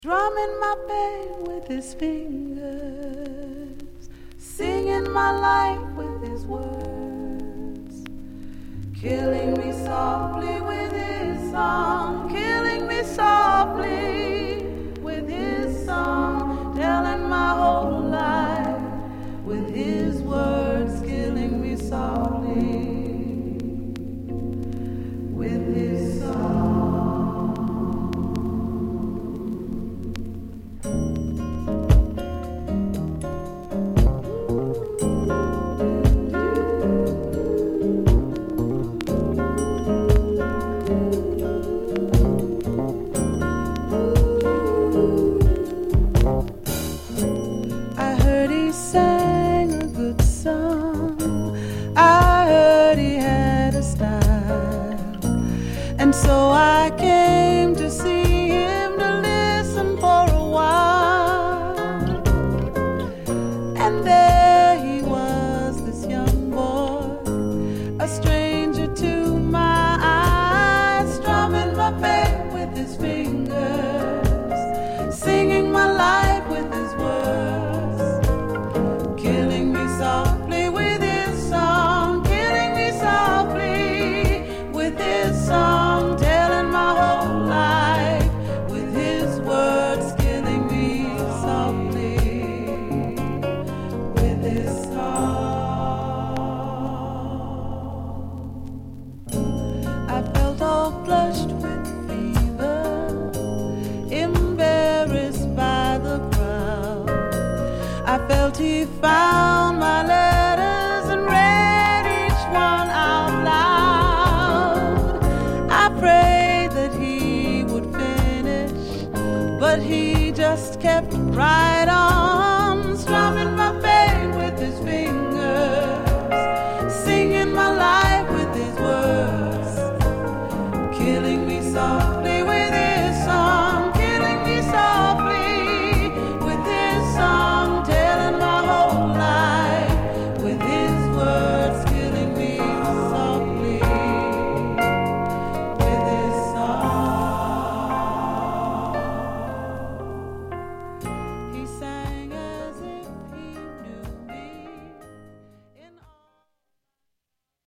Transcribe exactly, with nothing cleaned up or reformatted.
Drumming my pain with his fingers, singing my life with his words, killing me softly with his song, killing me softly with his song, telling my whole life with his words, killing me softly with his song. And so I came to see him, to listen for a while. And there he was, this young boy, a stranger to my eyes, strumming my pain with his fingers, singing my life with his words, killing me softly with his song, killing me softly with his song. I felt he found my letters and read each one out loud. I prayed that he would finish, but he just kept right on.